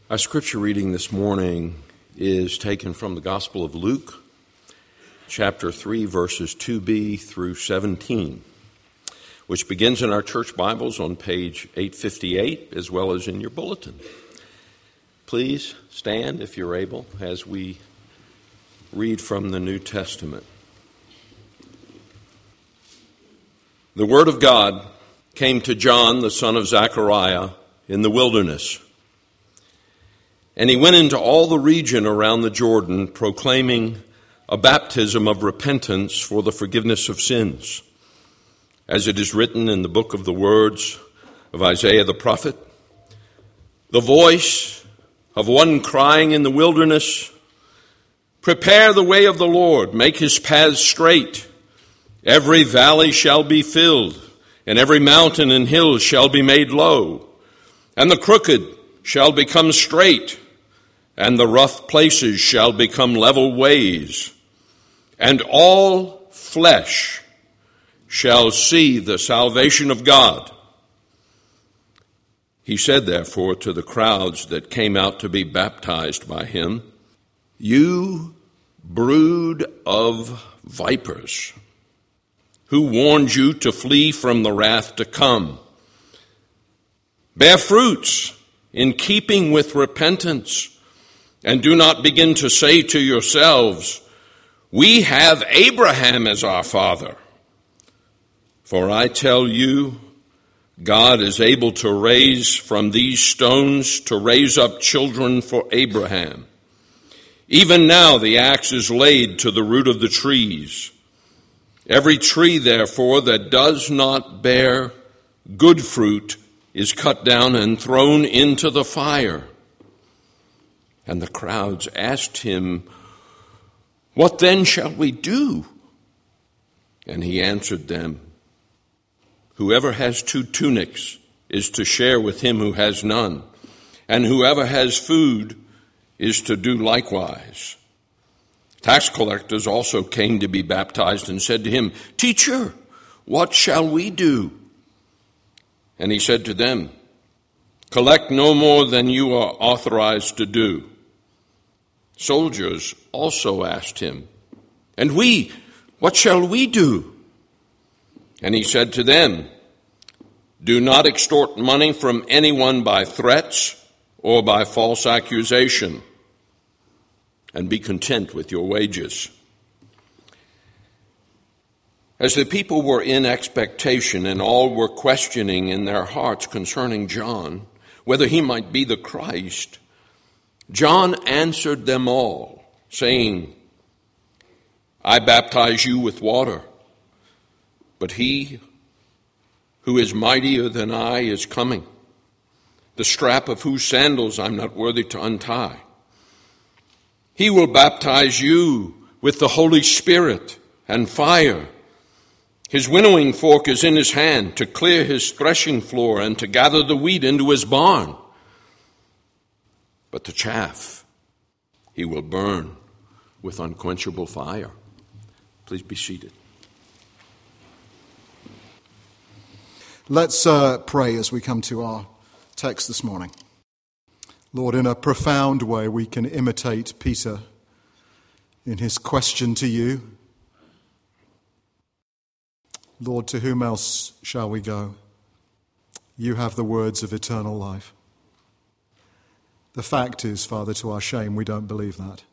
Our scripture reading this morning is taken from the Gospel of Luke, chapter 3, verses 2b through 17, which begins in our church Bibles on page 858, as well as in your bulletin. Please stand, if you're able, as we read from the New Testament. The word of God came to John, the son of Zechariah, in the wilderness. And he went into all the region around the Jordan, proclaiming a baptism of repentance for the forgiveness of sins, as it is written in the book of the words of Isaiah the prophet, "The voice of one crying in the wilderness, prepare the way of the Lord, make his paths straight. Every valley shall be filled, and every mountain and hill shall be made low, and the crooked shall become straight, and the rough places shall become level ways, and all flesh shall see the salvation of God." He said, therefore, to the crowds that came out to be baptized by him, "You brood of vipers, who warned you to flee from the wrath to come? Bear fruits in keeping with repentance, and do not begin to say to yourselves, 'We have Abraham as our father.' For I tell you, God is able to raise from these stones to raise up children for Abraham. Even now the axe is laid to the root of the trees. Every tree, therefore, that does not bear good fruit is cut down and thrown into the fire." And the crowds asked him, "What then shall we do?" And he answered them, "Whoever has 2 tunics is to share with him who has none, and whoever has food is to do likewise." Tax collectors also came to be baptized and said to him, "Teacher, what shall we do?" And he said to them, "Collect no more than you are authorized to do." Soldiers also asked him, "And we, what shall we do?" And he said to them, "Do not extort money from anyone by threats or by false accusation, and be content with your wages." As the people were in expectation and all were questioning in their hearts concerning John, whether he might be the Christ, John answered them all, saying, "I baptize you with water, but he who is mightier than I is coming, the strap of whose sandals I'm not worthy to untie. He will baptize you with the Holy Spirit and fire. His winnowing fork is in his hand to clear his threshing floor and to gather the wheat into his barn. But the chaff he will burn with unquenchable fire." Please be seated. Let's pray as we come to our text this morning. Lord, in a profound way we can imitate Peter in his question to you. Lord, to whom else shall we go? You have the words of eternal life. The fact is, Father, to our shame, we don't believe that.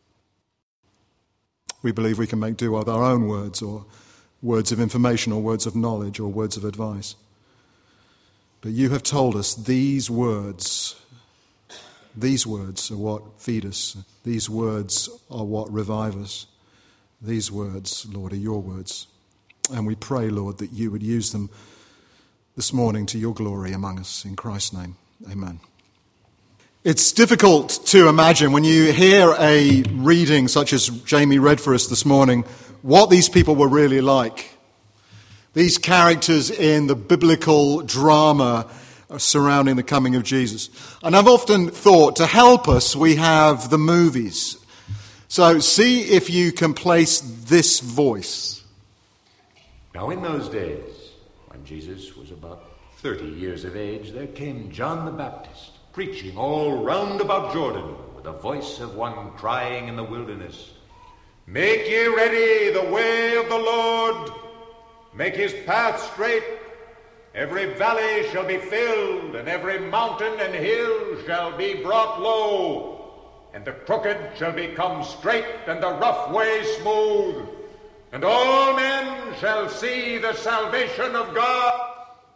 We believe we can make do with our own words, or words of information, or words of knowledge, or words of advice. But you have told us these words are what feed us. These words are what revive us. These words, Lord, are your words. And we pray, Lord, that you would use them this morning to your glory among us. In Christ's name, amen. It's difficult to imagine when you hear a reading such as Jamie read for us this morning, what these people were really like. These characters in the biblical drama surrounding the coming of Jesus. And I've often thought, to help us, we have the movies. So see if you can place this voice. Now in those days, when Jesus was about 30 years of age, there came John the Baptist preaching all round about Jordan with the voice of one crying in the wilderness, Make ye ready the way of the Lord, make his path straight. Every valley shall be filled, and every mountain and hill shall be brought low, and the crooked shall become straight, and the rough way smooth, and all men shall see the salvation of God.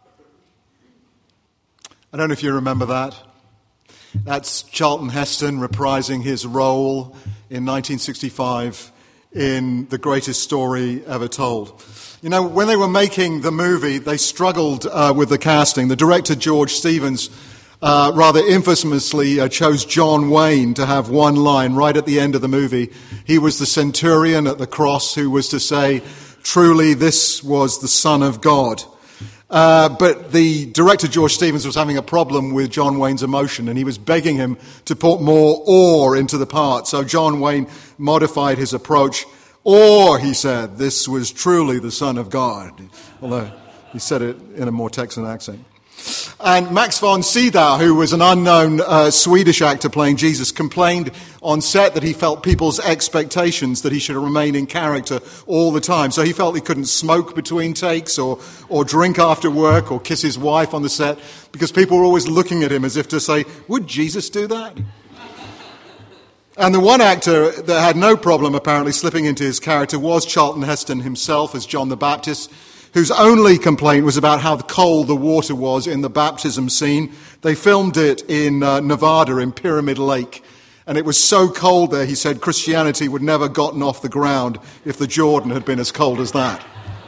I don't know if you remember that. That's Charlton Heston reprising his role in 1965 in The Greatest Story Ever Told. You know, when they were making the movie, they struggled with the casting. The director, George Stevens, rather infamously chose John Wayne to have one line right at the end of the movie. He was the centurion at the cross who was to say, truly this was the Son of God. But the director, George Stevens, was having a problem with John Wayne's emotion, and he was begging him to put more awe into the part. So John Wayne modified his approach. Or, he said, this was truly the Son of God. Although he said it in a more Texan accent. And Max von Sydow, who was an unknown Swedish actor playing Jesus, complained on set that he felt people's expectations that he should remain in character all the time. So he felt he couldn't smoke between takes or drink after work or kiss his wife on the set because people were always looking at him as if to say, would Jesus do that? And the one actor that had no problem apparently slipping into his character was Charlton Heston himself as John the Baptist, whose only complaint was about how cold the water was in the baptism scene. They filmed it in Nevada in Pyramid Lake, and it was so cold there, he said, Christianity would never have gotten off the ground if the Jordan had been as cold as that.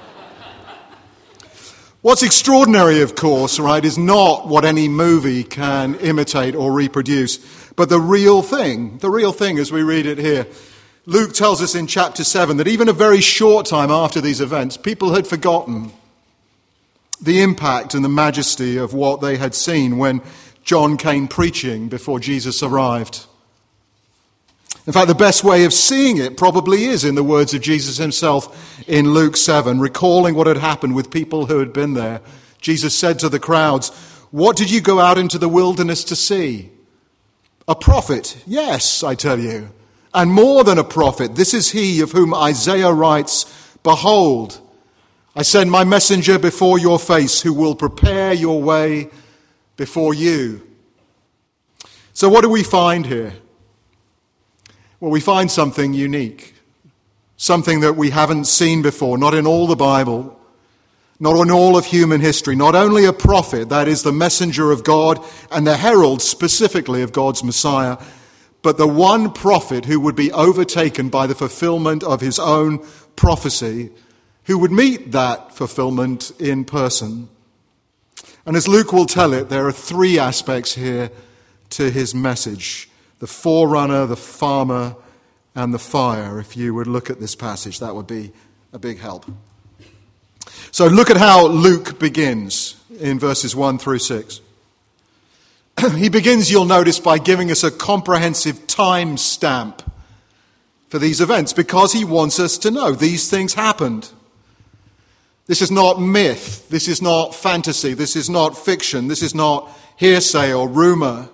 What's extraordinary, of course, right, is not what any movie can imitate or reproduce, but the real thing as we read it here. Luke tells us in chapter 7 that even a very short time after these events, people had forgotten the impact and the majesty of what they had seen when John came preaching before Jesus arrived. In fact, the best way of seeing it probably is in the words of Jesus himself in Luke 7, recalling what had happened with people who had been there. Jesus said to the crowds, "What did you go out into the wilderness to see? A prophet? Yes, I tell you. And more than a prophet, this is he of whom Isaiah writes, 'Behold, I send my messenger before your face who will prepare your way before you.'" So what do we find here? Well, we find something unique, something that we haven't seen before, not in all the Bible, not in all of human history. Not only a prophet, that is the messenger of God and the herald specifically of God's Messiah, but the one prophet who would be overtaken by the fulfillment of his own prophecy, who would meet that fulfillment in person. And as Luke will tell it, there are three aspects here to his message: the forerunner, the farmer, and the fire. If you would look at this passage, that would be a big help. So look at how Luke begins in verses 1 through 6. He begins, you'll notice, by giving us a comprehensive time stamp for these events because he wants us to know these things happened. This is not myth. This is not fantasy. This is not fiction. This is not hearsay or rumor.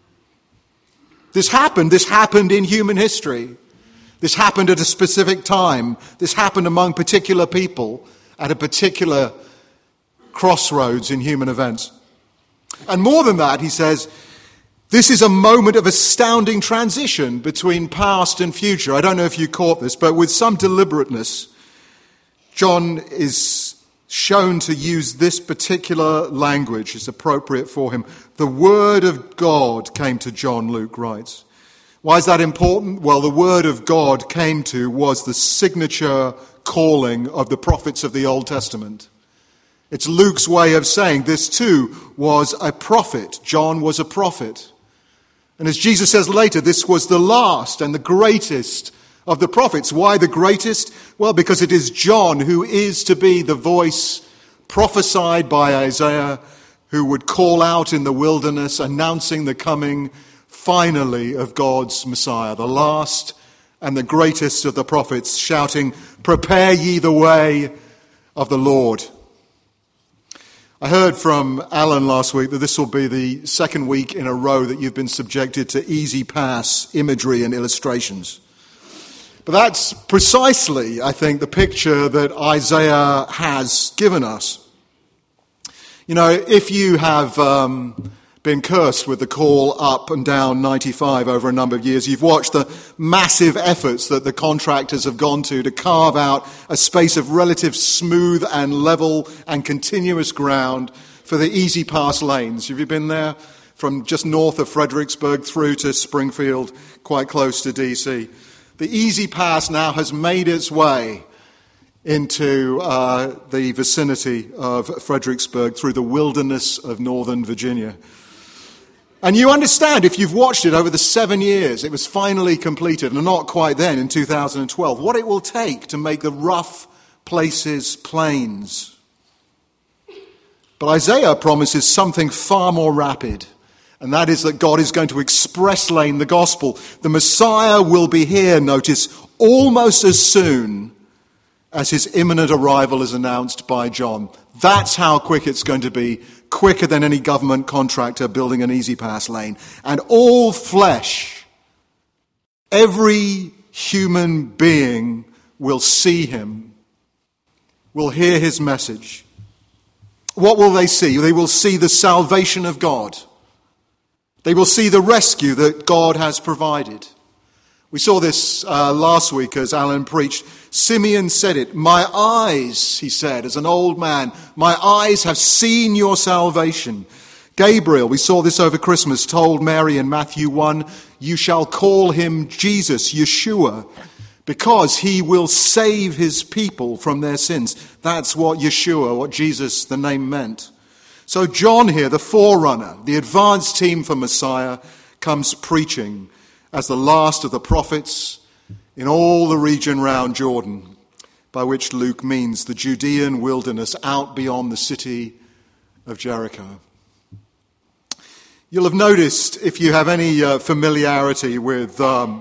This happened in human history. This happened at a specific time. This happened among particular people at a particular crossroads in human events. And more than that, he says, this is a moment of astounding transition between past and future. I don't know if you caught this, but with some deliberateness, John is shown to use this particular language. It's appropriate for him. The word of God came to John, Luke writes. Why is that important? Well, the word of God was the signature calling of the prophets of the Old Testament. It's Luke's way of saying this too was a prophet. John was a prophet. And as Jesus says later, this was the last and the greatest of the prophets. Why the greatest? Well, because it is John who is to be the voice prophesied by Isaiah, who would call out in the wilderness, announcing the coming finally of God's Messiah, the last and the greatest of the prophets, shouting, "Prepare ye the way of the Lord." I heard from Alan last week that this will be the second week in a row that you've been subjected to easy pass imagery and illustrations. But that's precisely, I think, the picture that Isaiah has given us. You know, if you have been cursed with the call up and down 95 over a number of years, you've watched the massive efforts that the contractors have gone to carve out a space of relative smooth and level and continuous ground for the easy pass lanes. Have you been there? From just north of Fredericksburg through to Springfield, quite close to DC. The easy pass now has made its way into the vicinity of Fredericksburg through the wilderness of northern Virginia. And you understand, if you've watched it over the 7 years, it was finally completed, and not quite then, in 2012, what it will take to make the rough places plains. But Isaiah promises something far more rapid. And that is that God is going to express lane the gospel. The Messiah will be here, notice, almost as soon as his imminent arrival is announced by John. That's how quick it's going to be, quicker than any government contractor building an easy pass lane. And all flesh, every human being will see him, will hear his message. What will they see? They will see the salvation of God. They will see the rescue that God has provided. We saw this last week as Alan preached. Simeon said it. My eyes, he said, as an old man, my eyes have seen your salvation. Gabriel, we saw this over Christmas, told Mary in Matthew 1, you shall call him Jesus, Yeshua, because he will save his people from their sins. That's what Yeshua, what Jesus, the name meant. So John here, the forerunner, the advance team for Messiah, comes preaching as the last of the prophets in all the region round Jordan, by which Luke means the Judean wilderness out beyond the city of Jericho. You'll have noticed, if you have any familiarity with the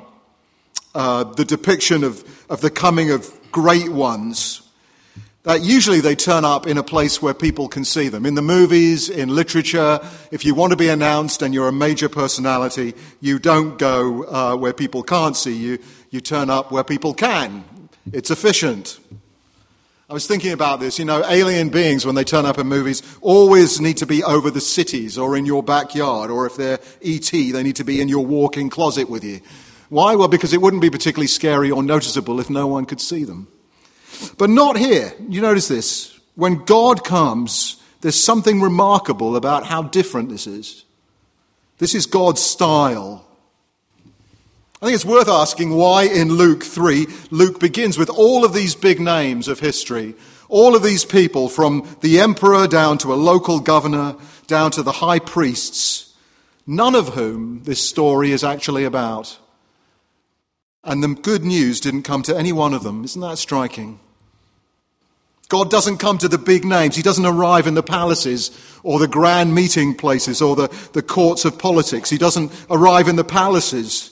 depiction of the coming of great ones, that usually they turn up in a place where people can see them. In the movies, in literature, if you want to be announced and you're a major personality, you don't go where people can't see you. You turn up where people can. It's efficient. I was thinking about this. You know, alien beings, when they turn up in movies, always need to be over the cities or in your backyard. Or if they're E.T., they need to be in your walk-in closet with you. Why? Well, because it wouldn't be particularly scary or noticeable if no one could see them. But not here. You notice this. When God comes, there's something remarkable about how different this is. This is God's style. I think it's worth asking why in Luke 3, Luke begins with all of these big names of history, all of these people from the emperor down to a local governor, down to the high priests, none of whom this story is actually about. And the good news didn't come to any one of them. Isn't that striking? God doesn't come to the big names. He doesn't arrive in the palaces or the grand meeting places or the courts of politics. He doesn't arrive in the palaces.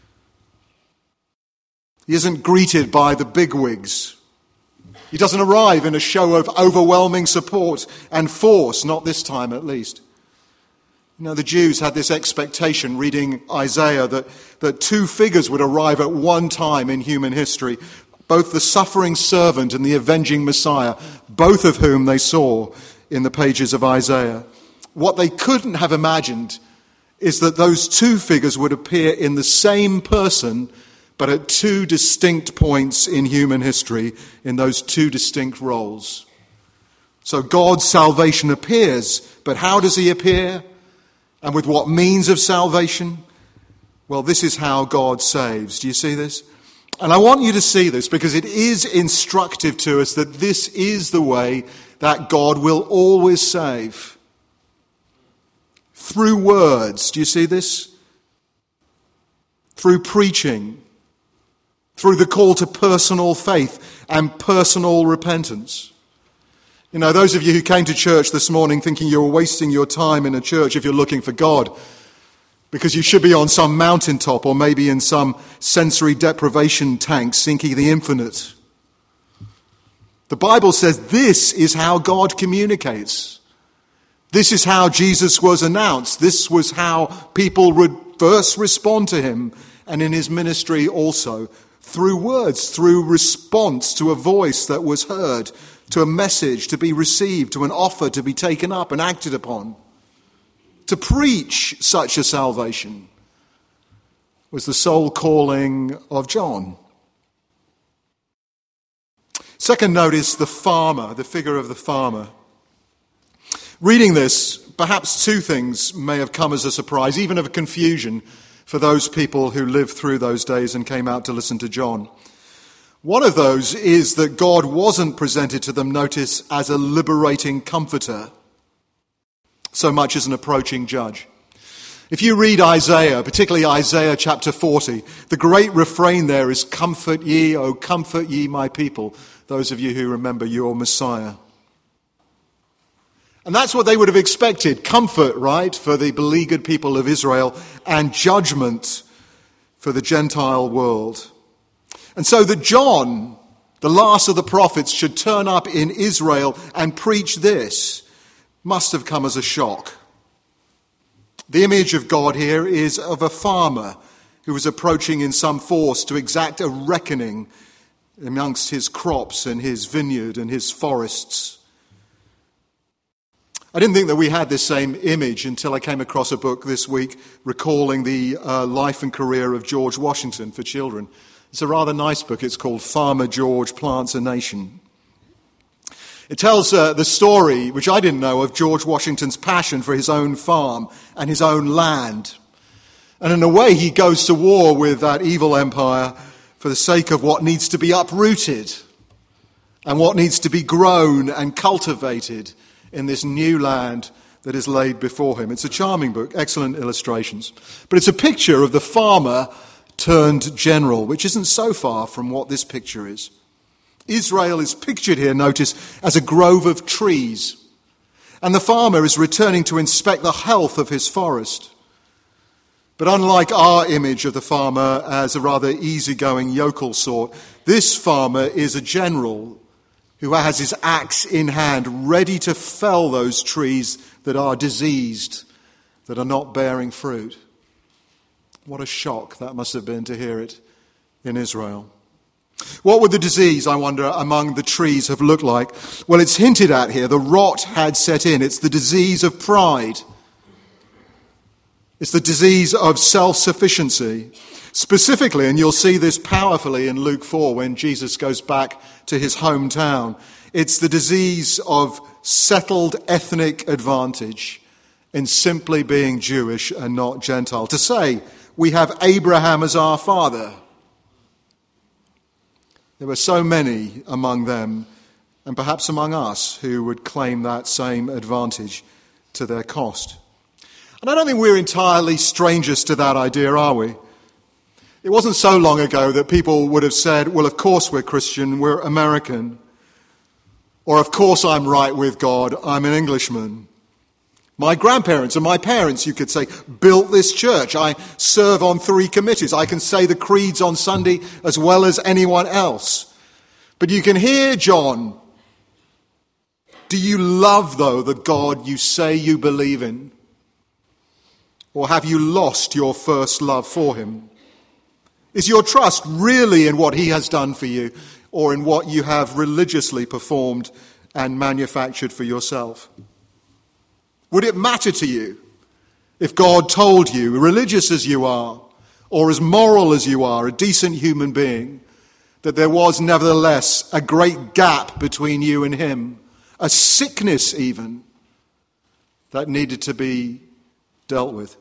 He isn't greeted by the bigwigs. He doesn't arrive in a show of overwhelming support and force, not this time at least. You know, the Jews had this expectation, reading Isaiah, that two figures would arrive at one time in human history, both the suffering servant and the avenging Messiah, both of whom they saw in the pages of Isaiah. What they couldn't have imagined is that those two figures would appear in the same person, but at two distinct points in human history, in those two distinct roles. So God's salvation appears, but how does he appear? And with what means of salvation? Well, this is how God saves. Do you see this? And I want you to see this because it is instructive to us that this is the way that God will always save. Through words. Do you see this? Through preaching. Through the call to personal faith and personal repentance. You know, those of you who came to church this morning thinking you were wasting your time in a church if you're looking for God, because you should be on some mountaintop or maybe in some sensory deprivation tank seeking the infinite. The Bible says this is how God communicates. This is how Jesus was announced. This was how people would first respond to him, and in his ministry also, through words, through response to a voice that was heard, to a message to be received, to an offer to be taken up and acted upon. To preach such a salvation was the sole calling of John. Second, notice the farmer, the figure of the farmer. Reading this, perhaps two things may have come as a surprise, even of a confusion for those people who lived through those days and came out to listen to John. One of those is that God wasn't presented to them, notice, as a liberating comforter, so much as an approaching judge. If you read Isaiah, particularly Isaiah chapter 40, the great refrain there is, "Comfort ye, O comfort ye my people," those of you who remember your Messiah. And that's what they would have expected, comfort, right, for the beleaguered people of Israel and judgment for the Gentile world. And so that John, the last of the prophets, should turn up in Israel and preach this must have come as a shock. The image of God here is of a farmer who was approaching in some force to exact a reckoning amongst his crops and his vineyard and his forests. I didn't think that we had this same image until I came across a book this week recalling the life and career of George Washington for children. It's a rather nice book. It's called Farmer George Plants a Nation. It tells the story, which I didn't know, of George Washington's passion for his own farm and his own land. And in a way, he goes to war with that evil empire for the sake of what needs to be uprooted and what needs to be grown and cultivated in this new land that is laid before him. It's a charming book, excellent illustrations. But it's a picture of the farmer turned general, which isn't so far from what this picture is. Israel is pictured here, notice, as a grove of trees. And the farmer is returning to inspect the health of his forest. But unlike our image of the farmer as a rather easygoing yokel sort, this farmer is a general who has his axe in hand, ready to fell those trees that are diseased, that are not bearing fruit. What a shock that must have been to hear it in Israel. What would the disease, I wonder, among the trees have looked like? Well, it's hinted at here. The rot had set in. It's the disease of pride. It's the disease of self-sufficiency. Specifically, and you'll see this powerfully in Luke 4 when Jesus goes back to his hometown, it's the disease of settled ethnic advantage in simply being Jewish and not Gentile. To say, we have Abraham as our father. There were so many among them, and perhaps among us, who would claim that same advantage to their cost. And I don't think we're entirely strangers to that idea, are we? It wasn't so long ago that people would have said, well, of course we're Christian, we're American. Or, of course I'm right with God, I'm an Englishman. My grandparents and my parents, you could say, built this church. I serve on 3 committees. I can say the creeds on Sunday as well as anyone else. But you can hear John. Do you love, though, the God you say you believe in? Or have you lost your first love for him? Is your trust really in what he has done for you, or in what you have religiously performed and manufactured for yourself? Would it matter to you if God told you, religious as you are, or as moral as you are, a decent human being, that there was nevertheless a great gap between you and him, a sickness even, that needed to be dealt with?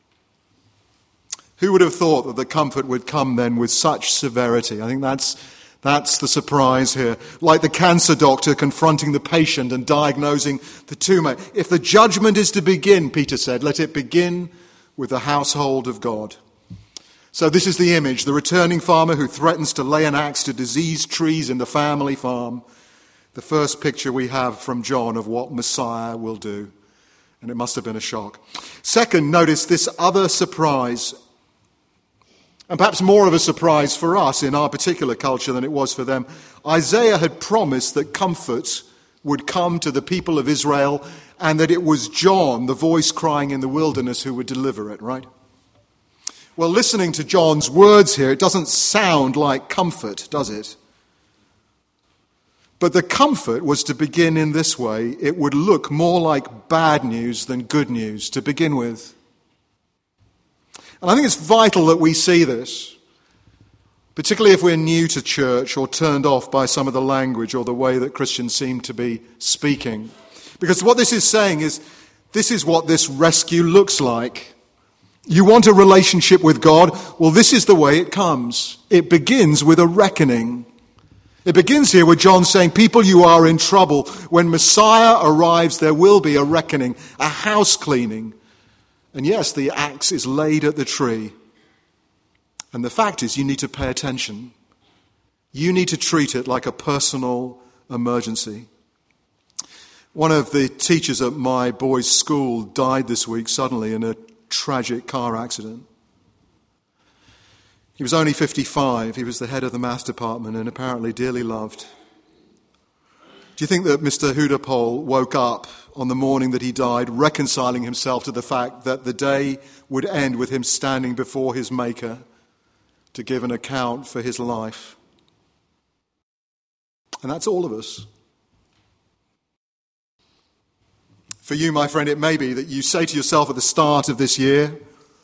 Who would have thought that the comfort would come then with such severity? I think that's the surprise here. Like the cancer doctor confronting the patient and diagnosing the tumor. If the judgment is to begin, Peter said, let it begin with the household of God. So this is the image, the returning farmer who threatens to lay an axe to diseased trees in the family farm. The first picture we have from John of what Messiah will do. And it must have been a shock. Second, notice this other surprise. And perhaps more of a surprise for us in our particular culture than it was for them. Isaiah had promised that comfort would come to the people of Israel, and that it was John, the voice crying in the wilderness, who would deliver it, right? Well, listening to John's words here, it doesn't sound like comfort, does it? But the comfort was to begin in this way. It would look more like bad news than good news to begin with. And I think it's vital that we see this, particularly if we're new to church or turned off by some of the language or the way that Christians seem to be speaking. Because what this is saying is, this is what this rescue looks like. You want a relationship with God? Well, this is the way it comes. It begins with a reckoning. It begins here with John saying, people, you are in trouble. When Messiah arrives, there will be a reckoning, a house cleaning. And yes, the axe is laid at the tree. And the fact is, you need to pay attention. You need to treat it like a personal emergency. One of the teachers at my boys' school died this week suddenly in a tragic car accident. He was only 55. He was the head of the maths department and apparently dearly loved. Do you think that Mr. Hudapol woke up on the morning that he died, reconciling himself to the fact that the day would end with him standing before his Maker to give an account for his life? And that's all of us. For you, my friend, it may be that you say to yourself at the start of this year,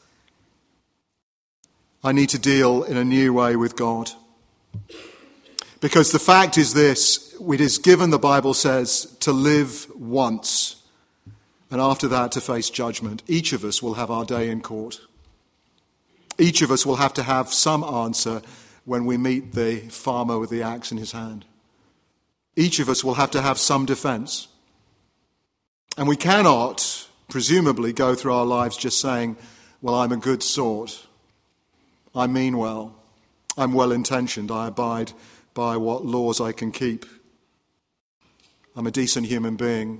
I need to deal in a new way with God. Because the fact is this, it is given, the Bible says, to live once, and after that to face judgment. Each of us will have our day in court. Each of us will have to have some answer when we meet the farmer with the axe in his hand. Each of us will have to have some defense. And we cannot, presumably, go through our lives just saying, well, I'm a good sort. I mean well. I'm well-intentioned. I abide by what laws I can keep. I'm a decent human being.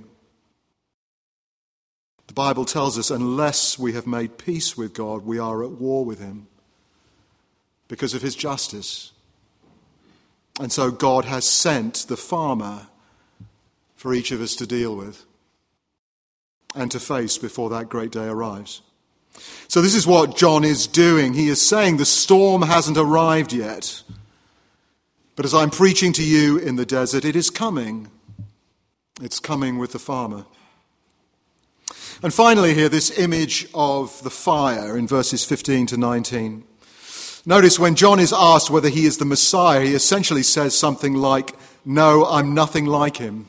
The Bible tells us unless we have made peace with God, we are at war with him because of his justice. And so God has sent the farmer for each of us to deal with and to face before that great day arrives. So this is what John is doing. He is saying the storm hasn't arrived yet. But as I'm preaching to you in the desert, it is coming. It's coming with the farmer. And finally here, this image of the fire in verses 15 to 19. Notice when John is asked whether he is the Messiah, he essentially says something like, no, I'm nothing like him.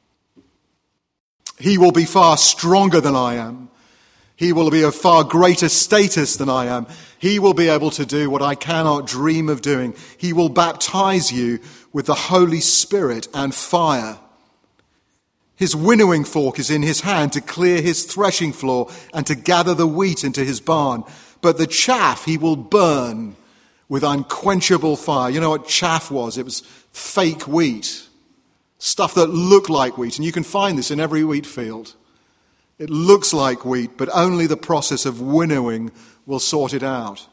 He will be far stronger than I am. He will be of far greater status than I am. He will be able to do what I cannot dream of doing. He will baptize you with the Holy Spirit and fire. His winnowing fork is in his hand to clear his threshing floor and to gather the wheat into his barn. But the chaff he will burn with unquenchable fire. You know what chaff was? It was fake wheat. Stuff that looked like wheat. And you can find this in every wheat field. It looks like wheat, but only the process of winnowing will sort it out.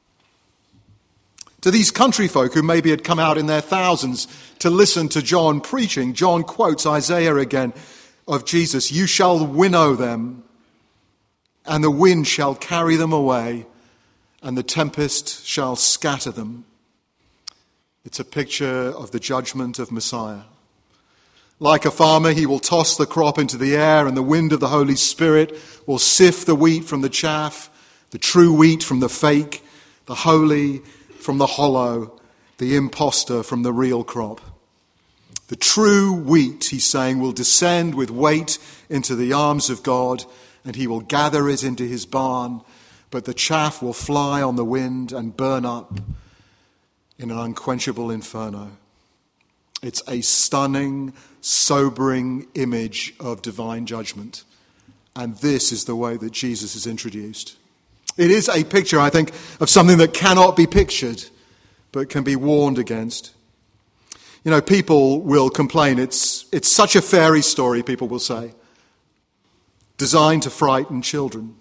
To these country folk who maybe had come out in their thousands to listen to John preaching, John quotes Isaiah again of Jesus, you shall winnow them, and the wind shall carry them away, and the tempest shall scatter them. It's a picture of the judgment of Messiah. Like a farmer, he will toss the crop into the air, and the wind of the Holy Spirit will sift the wheat from the chaff, the true wheat from the fake, the holy from the hollow, the imposter from the real crop. The true wheat, he's saying, will descend with weight into the arms of God, and he will gather it into his barn, but the chaff will fly on the wind and burn up in an unquenchable inferno. It's a stunning, sobering image of divine judgment. And this is the way that Jesus is introduced. It is a picture, I think, of something that cannot be pictured, but can be warned against. You know, people will complain, it's such a fairy story, people will say, designed to frighten children.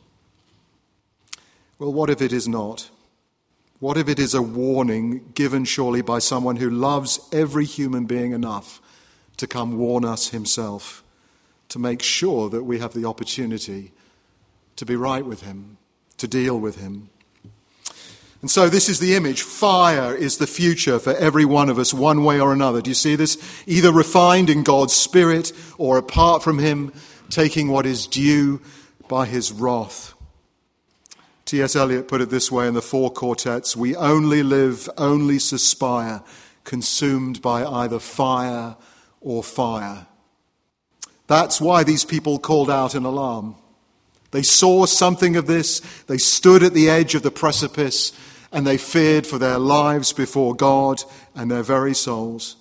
Well, what if it is not? What if it is a warning given surely by someone who loves every human being enough to come warn us himself, to make sure that we have the opportunity to be right with him, to deal with him. And so this is the image. Fire is the future for every one of us, one way or another. Do you see this? Either refined in God's Spirit or apart from him, taking what is due by his wrath. T.S. Eliot put it this way in the Four Quartets: we only live, only suspire, consumed by either fire or fire. That's why these people called out in alarm. They saw something of this. They stood at the edge of the precipice and they feared for their lives before God and their very souls.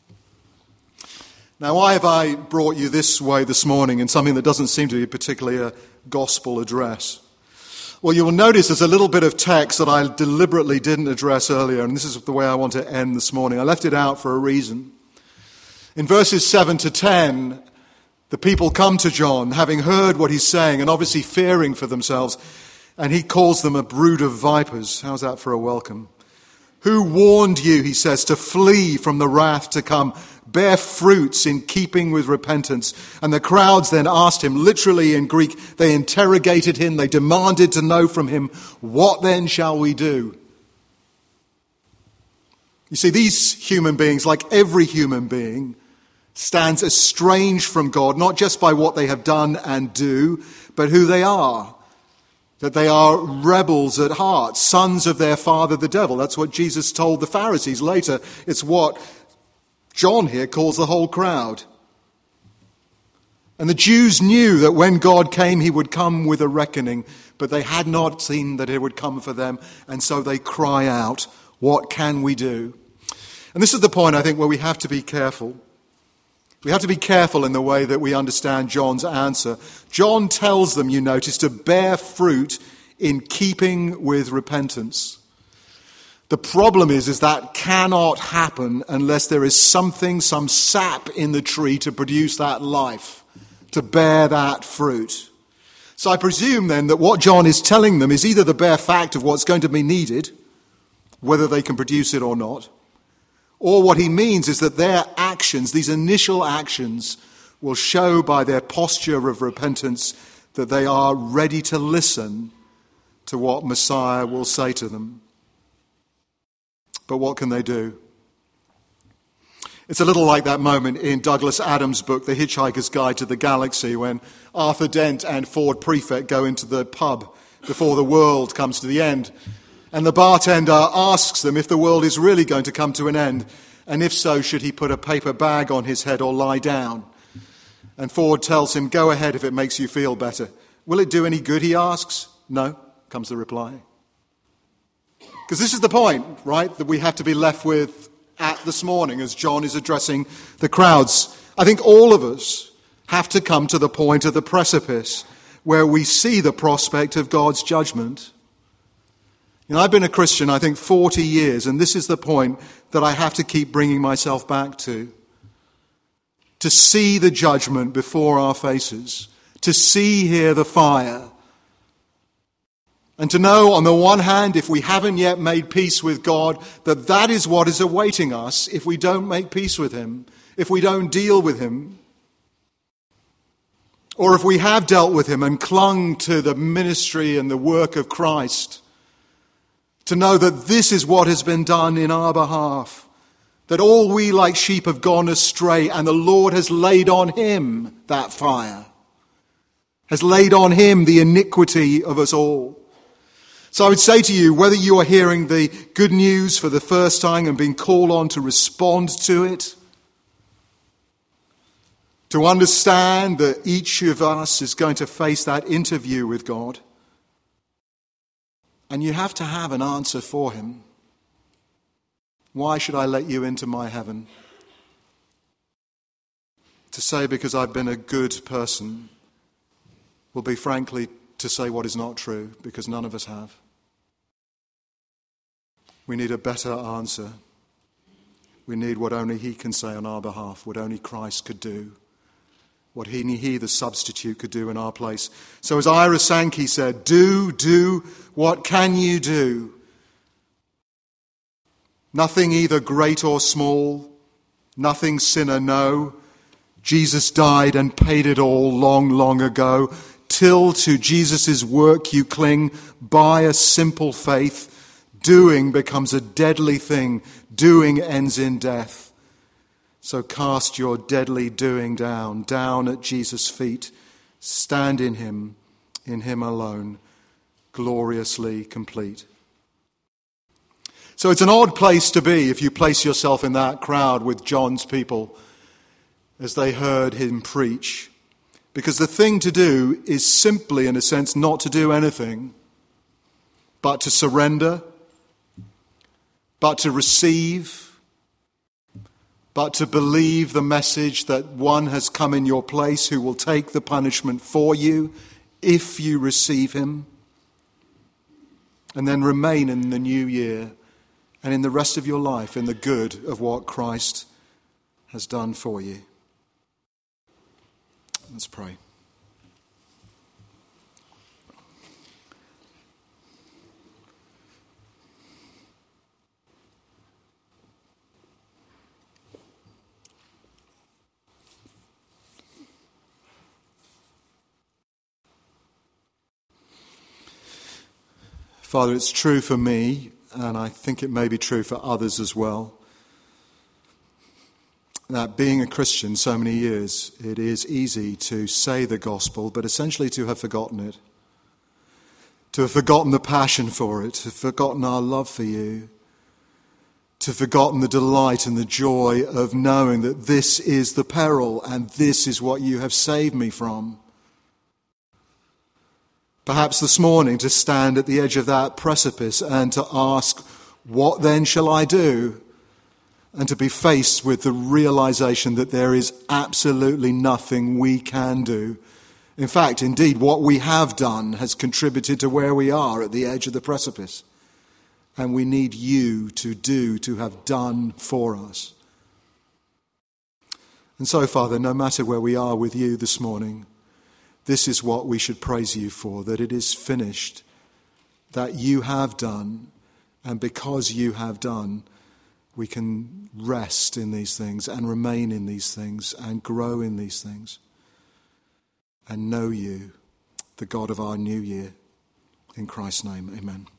Now, why have I brought you this way this morning in something that doesn't seem to be particularly a gospel address? Well, you will notice there's a little bit of text that I deliberately didn't address earlier, and this is the way I want to end this morning. I left it out for a reason. In verses 7 to 10, the people come to John, having heard what he's saying and obviously fearing for themselves, and he calls them a brood of vipers. How's that for a welcome? Who warned you, he says, to flee from the wrath to come? Bear fruits in keeping with repentance. And the crowds then asked him, literally in Greek, they interrogated him, they demanded to know from him, what then shall we do? You see, these human beings, like every human being, stands estranged from God, not just by what they have done and do, but who they are. That they are rebels at heart, sons of their father the devil. That's what Jesus told the Pharisees later. It's what John here calls the whole crowd. And the Jews knew that when God came, he would come with a reckoning, but they had not seen that it would come for them, and so they cry out, what can we do? And this is the point, I think, where we have to be careful. We have to be careful in the way that we understand John's answer. John tells them, you notice, to bear fruit in keeping with repentance. The problem is that cannot happen unless there is something, some sap in the tree to produce that life, to bear that fruit. So I presume then that what John is telling them is either the bare fact of what's going to be needed, whether they can produce it or not, or what he means is that their actions, these initial actions, will show by their posture of repentance that they are ready to listen to what Messiah will say to them. But what can they do? It's a little like that moment in Douglas Adams' book, The Hitchhiker's Guide to the Galaxy, when Arthur Dent and Ford Prefect go into the pub before the world comes to the end. And the bartender asks them if the world is really going to come to an end, and if so, should he put a paper bag on his head or lie down? And Ford tells him, go ahead if it makes you feel better. Will it do any good, he asks? No, comes the reply. Because this is the point, right, that we have to be left with at this morning as John is addressing the crowds. I think all of us have to come to the point of the precipice where we see the prospect of God's judgment. You know, I've been a Christian, I think, 40 years, and this is the point that I have to keep bringing myself back to. To see the judgment before our faces, to see here the fire, and to know, on the one hand, if we haven't yet made peace with God, that that is what is awaiting us if we don't make peace with him, if we don't deal with him. Or if we have dealt with him and clung to the ministry and the work of Christ, to know that this is what has been done in our behalf, that all we like sheep have gone astray, and the Lord has laid on him that fire, has laid on him the iniquity of us all. So I would say to you, whether you are hearing the good news for the first time and being called on to respond to it, to understand that each of us is going to face that interview with God, and you have to have an answer for him. Why should I let you into my heaven? To say because I've been a good person will be frankly to say what is not true, because none of us have. We need a better answer. We need what only he can say on our behalf, what only Christ could do, what he the substitute, could do in our place. So as Ira Sankey said, do, what can you do? Nothing either great or small, nothing sinner know, Jesus died and paid it all long, long ago. Till to Jesus' work you cling by a simple faith. Doing becomes a deadly thing. Doing ends in death. So cast your deadly doing down at Jesus' feet. Stand in him alone, gloriously complete. So it's an odd place to be if you place yourself in that crowd with John's people as they heard him preach. Because the thing to do is simply, in a sense, not to do anything, but to surrender, but to receive, but to believe the message that one has come in your place who will take the punishment for you if you receive him, and then remain in the new year and in the rest of your life in the good of what Christ has done for you. Let's pray. Father, it's true for me, and I think it may be true for others as well, that being a Christian so many years, it is easy to say the gospel, but essentially to have forgotten it, to have forgotten the passion for it, to have forgotten our love for you, to have forgotten the delight and the joy of knowing that this is the peril and this is what you have saved me from. Perhaps this morning to stand at the edge of that precipice and to ask, what then shall I do? And to be faced with the realization that there is absolutely nothing we can do. In fact, indeed, what we have done has contributed to where we are at the edge of the precipice. And we need you to have done for us. And so, Father, no matter where we are with you this morning, this is what we should praise you for, that it is finished, that you have done, and because you have done, we can rest in these things and remain in these things and grow in these things and know you, the God of our new year. In Christ's name, amen.